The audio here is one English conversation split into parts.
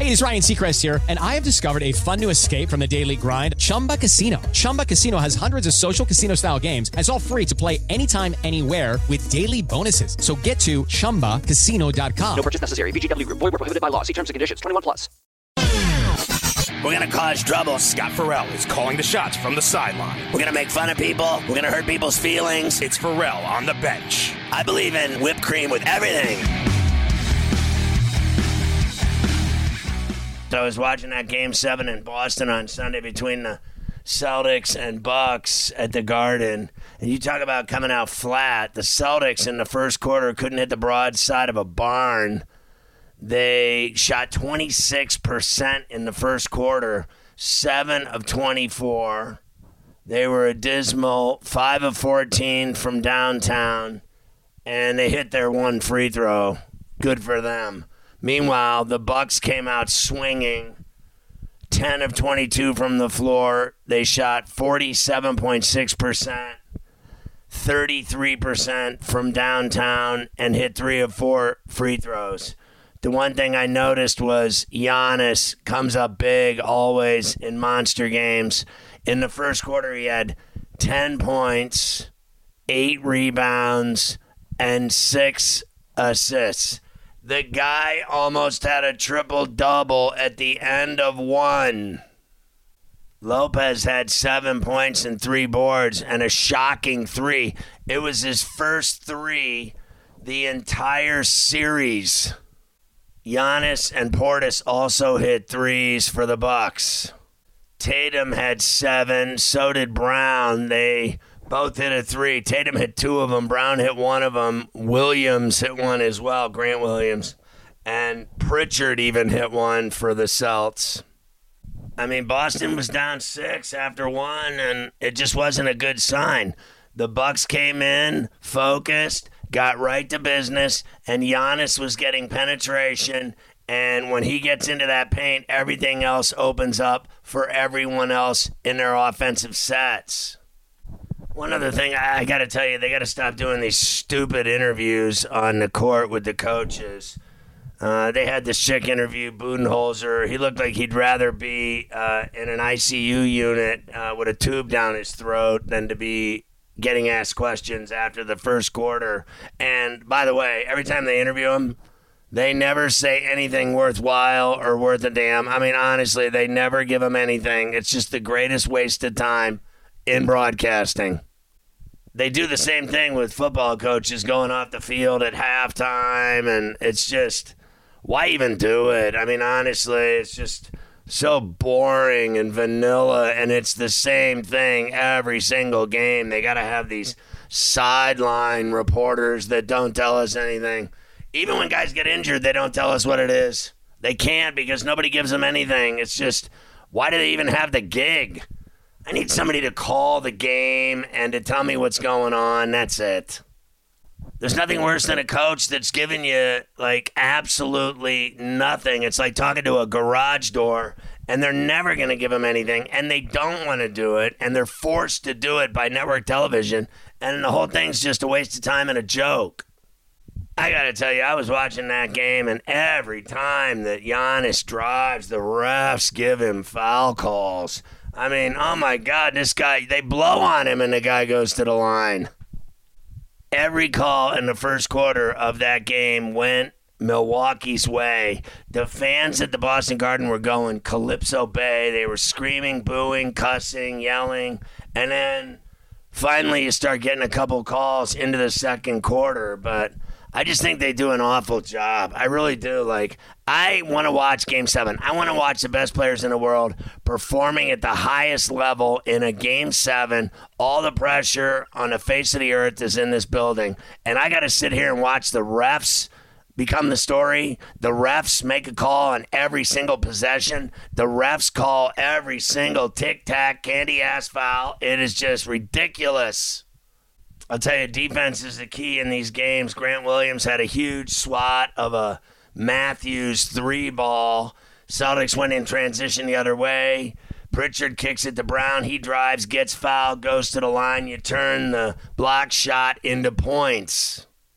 Hey, it's Ryan Seacrest here, and I have discovered a fun new escape from the daily grind, Chumba Casino. Chumba Casino has hundreds of social casino-style games, and it's all free to play anytime, anywhere with daily bonuses. So get to ChumbaCasino.com. No purchase necessary. VGW Group. Void where prohibited by law. See terms and conditions. 21 plus. We're going to cause trouble. Scott Farrell is calling the shots from the sideline. We're going to make fun of people. We're going to hurt people's feelings. It's Farrell on the bench. I believe in whipped cream with everything. So I was watching that Game 7 in Boston on Sunday between the Celtics and Bucks at the Garden. And you talk about coming out flat. The Celtics in the first quarter couldn't hit the broadside of a barn. They shot 26% in the first quarter, 7 of 24. They were a dismal 5 of 14 from downtown, and they hit their one free throw. Good for them. Meanwhile, the Bucks came out swinging, 10 of 22 from the floor. They shot 47.6%, 33% from downtown, and hit 3 of 4 free throws. The one thing I noticed was Giannis comes up big always in monster games. In the first quarter, he had 10 points, 8 rebounds, and 6 assists. The guy almost had a triple-double at the end of one. Lopez had 7 points and 3 boards and a shocking 3. It was his first 3 the entire series. Giannis and Portis also hit 3s for the Bucks. Tatum had 7, so did Brown. They both hit a 3. Tatum hit 2 of them. Brown hit 1 of them. Williams hit 1 as well, Grant Williams. And Pritchard even hit 1 for the Celts. I mean, Boston was down 6 after 1, and it just wasn't a good sign. The Bucks came in, focused, got right to business, and Giannis was getting penetration. And when he gets into that paint, everything else opens up for everyone else in their offensive sets. One other thing I got to tell you, they got to stop doing these stupid interviews on the court with the coaches. They had this chick interview, Budenholzer. He looked like he'd rather be in an ICU unit with a tube down his throat than to be getting asked questions after the first quarter. And by the way, every time they interview him, they never say anything worthwhile or worth a damn. I mean, honestly, they never give him anything. It's just the greatest waste of time in broadcasting. They do the same thing with football coaches going off the field at halftime, and it's just, why even do it? I mean, honestly, it's just so boring and vanilla, and it's the same thing every single game. They got to have these sideline reporters that don't tell us anything. Even when guys get injured, they don't tell us what it is. They can't because nobody gives them anything. It's just, why do they even have the gig? I need somebody to call the game and to tell me what's going on. That's it. There's nothing worse than a coach that's giving you, like, absolutely nothing. It's like talking to a garage door, and they're never going to give them anything, and they don't want to do it, and they're forced to do it by network television, and the whole thing's just a waste of time and a joke. I got to tell you, I was watching that game, and every time that Giannis drives, the refs give him foul calls. I mean, oh my God, this guy, they blow on him, and the guy goes to the line. Every call in the first quarter of that game went Milwaukee's way. The fans at the Boston Garden were going Calypso Bay. They were screaming, booing, cussing, yelling. And then finally you start getting a couple calls into the second quarter. But I just think they do an awful job. I really do. Like, I want to watch Game 7. I want to watch the best players in the world performing at the highest level in a Game 7. All the pressure on the face of the earth is in this building. And I got to sit here and watch the refs become the story. The refs make a call on every single possession. The refs call every single tic-tac, candy-ass foul. It is just ridiculous. I'll tell you, defense is the key in these games. Grant Williams had a huge swat of a Matthews 3-ball. Celtics went in transition the other way. Pritchard kicks it to Brown. He drives, gets fouled, goes to the line. You turn the block shot into points.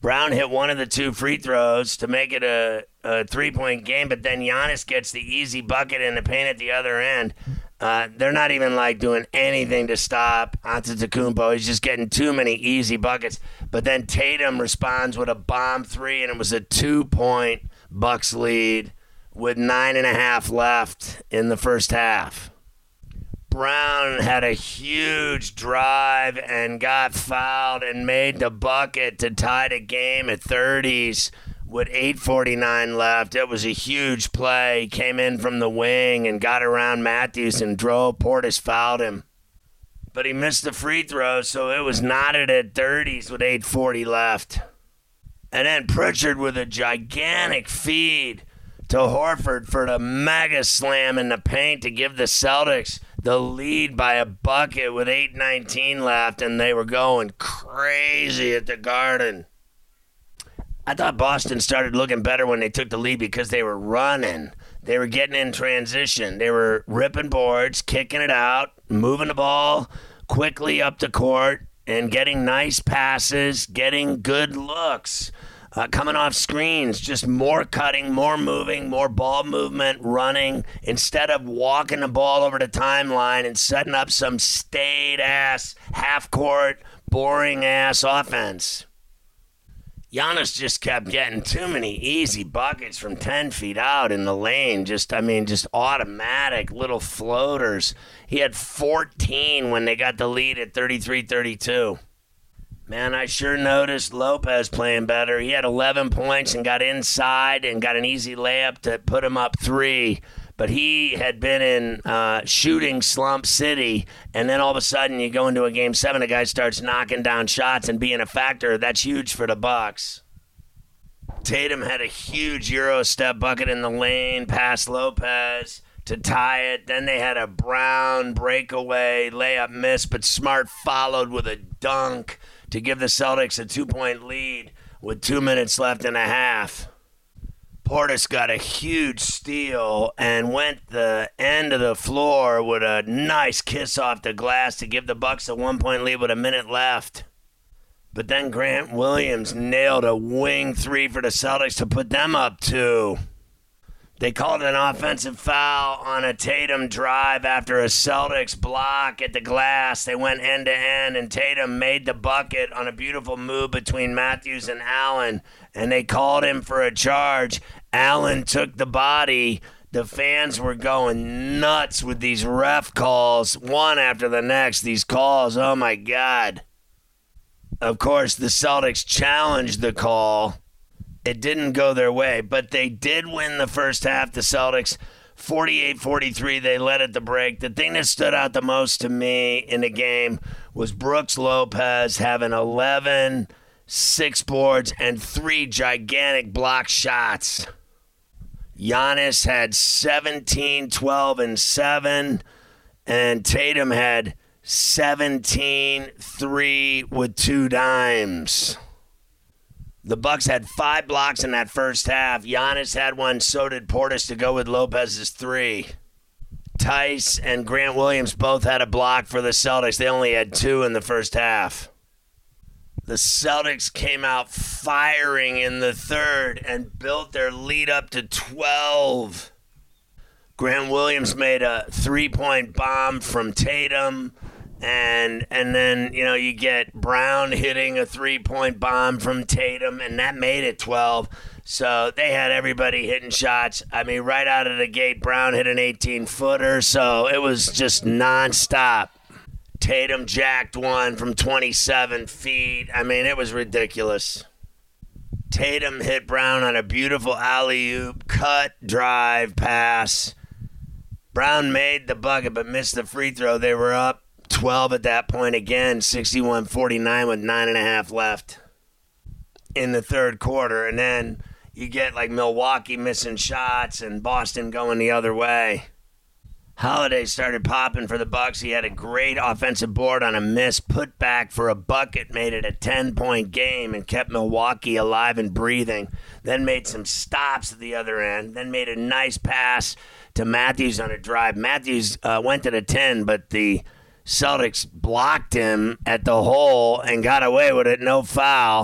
Brown hit one of the 2 free throws to make it a 3-point game, but then Giannis gets the easy bucket in the paint at the other end. They're not even doing anything to stop Antetokounmpo. He's just getting too many easy buckets. But then Tatum responds with a bomb 3, and it was a 2-point Bucks lead with 9.5 left in the first half. Brown had a huge drive and got fouled and made the bucket to tie the game at 30s with 8:49 left. It was a huge play. He came in from the wing and got around Matthews and drove. Portis fouled him. But he missed the free throw, so it was knotted at 30s with 8:40 left. And then Pritchard with a gigantic feed to Horford for the mega slam in the paint to give the Celtics the lead by a bucket with 8:19 left, and they were going crazy at the Garden. I thought Boston started looking better when they took the lead because they were running. They were getting in transition. They were ripping boards, kicking it out, moving the ball quickly up the court, and getting nice passes, getting good looks. Coming off screens, just more cutting, more moving, more ball movement, running, instead of walking the ball over the timeline and setting up some staid-ass, half-court, boring-ass offense. Giannis just kept getting too many easy buckets from 10 feet out in the lane. Just automatic little floaters. He had 14 when they got the lead at 33-32. Man, I sure noticed Lopez playing better. He had 11 points and got inside and got an easy layup to put him up 3. But he had been in shooting slump city, and then all of a sudden you go into a Game 7, a guy starts knocking down shots and being a factor. That's huge for the Bucks. Tatum had a huge Euro step bucket in the lane past Lopez to tie it. Then they had a Brown breakaway layup miss, but Smart followed with a dunk to give the Celtics a 2-point lead with 2 minutes left in a half. Portis got a huge steal and went the end of the floor with a nice kiss off the glass to give the Bucks a 1-point lead with a minute left. But then Grant Williams nailed a wing 3 for the Celtics to put them up 2. They called an offensive foul on a Tatum drive after a Celtics block at the glass. They went end-to-end, and Tatum made the bucket on a beautiful move between Matthews and Allen, and they called him for a charge. Allen took the body. The fans were going nuts with these ref calls, one after the next. These calls, oh, my God. Of course, the Celtics challenged the call. It didn't go their way, but they did win the first half, the Celtics, 48-43. They led at the break. The thing that stood out the most to me in the game was Brooks Lopez having 11 6 boards and 3 gigantic block shots. Giannis had 17, 12, and 7, and Tatum had 17, 3 with 2 dimes. The Bucks had 5 blocks in that first half. Giannis had one, so did Portis to go with Lopez's 3. Tice and Grant Williams both had a block for the Celtics. They only had 2 in the first half. The Celtics came out firing in the third and built their lead up to 12. Grant Williams made a 3-point bomb from Tatum. And then, you get Brown hitting a 3-point bomb from Tatum, and that made it 12. So they had everybody hitting shots. I mean, right out of the gate, Brown hit an 18-footer, so it was just nonstop. Tatum jacked one from 27 feet. I mean, it was ridiculous. Tatum hit Brown on a beautiful alley-oop, cut, drive, pass. Brown made the bucket but missed the free throw. They were up 12 at that point again, 61-49 with 9.5 left in the third quarter. And then you get Milwaukee missing shots and Boston going the other way. Holiday started popping for the Bucks. He had a great offensive board on a miss, put back for a bucket, made it a 10-point game and kept Milwaukee alive and breathing. Then made some stops at the other end. Then made a nice pass to Matthews on a drive. Matthews went to the 10, but the Celtics blocked him at the hole and got away with it, no foul.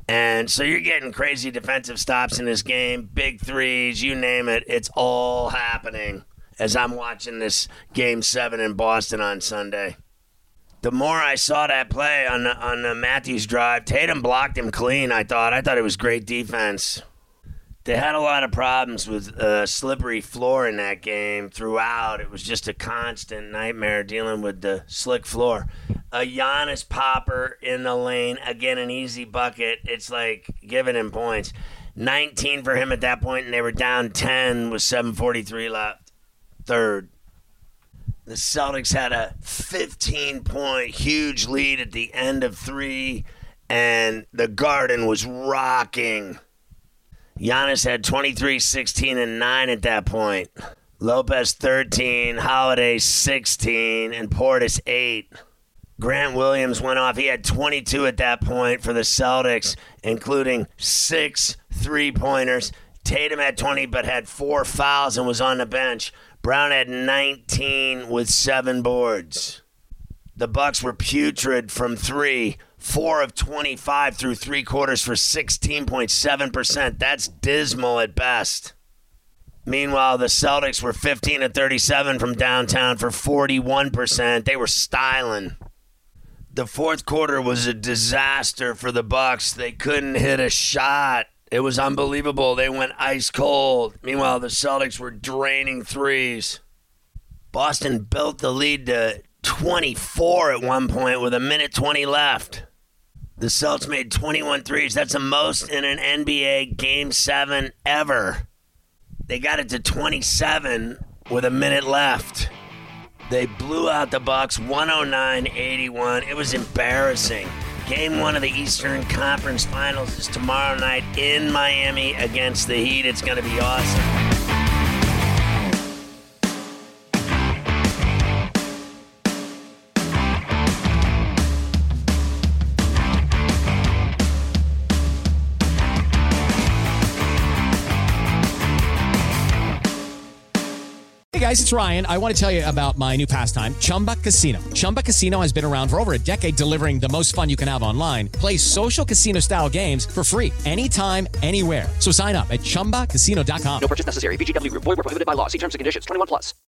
And so you're getting crazy defensive stops in this game, big threes, you name it. It's all happening as I'm watching this Game 7 in Boston on Sunday. The more I saw that play on the Matthews drive, Tatum blocked him clean, I thought. I thought it was great defense. They had a lot of problems with slippery floor in that game throughout. It was just a constant nightmare dealing with the slick floor. A Giannis popper in the lane, again, an easy bucket. It's like giving him points. 19 for him at that point, and they were down 10 with 7:43 left. Third. The Celtics had a 15-point huge lead at the end of 3, and the Garden was rocking. Giannis had 23, 16, and 9 at that point. Lopez 13, Holiday 16, and Portis 8. Grant Williams went off. He had 22 at that point for the Celtics, including 6 3-pointers. Tatum had 20 but had 4 fouls and was on the bench. Brown had 19 with 7 boards. The Bucks were putrid from 3, 4 of 25 through 3 quarters for 16.7%. That's dismal at best. Meanwhile, the Celtics were 15 of 37 from downtown for 41%. They were styling. The fourth quarter was a disaster for the Bucks. They couldn't hit a shot. It was unbelievable. They went ice cold. Meanwhile, the Celtics were draining threes. Boston built the lead to 24 at one point with 1:20 left. The Celtics made 21 threes. That's the most in an NBA Game 7 ever. They got it to 27 with a minute left. They blew out the Bucks 109-81. It was embarrassing. Game 1 of the Eastern Conference Finals is tomorrow night in Miami against the Heat. It's going to be awesome. Hey guys, it's Ryan. I want to tell you about my new pastime, Chumba Casino. Chumba Casino has been around for over a decade, delivering the most fun you can have online. Play social casino-style games for free anytime, anywhere. So sign up at ChumbaCasino.com. No purchase necessary. VGW Group. Void where prohibited by law. See terms and conditions. 21+.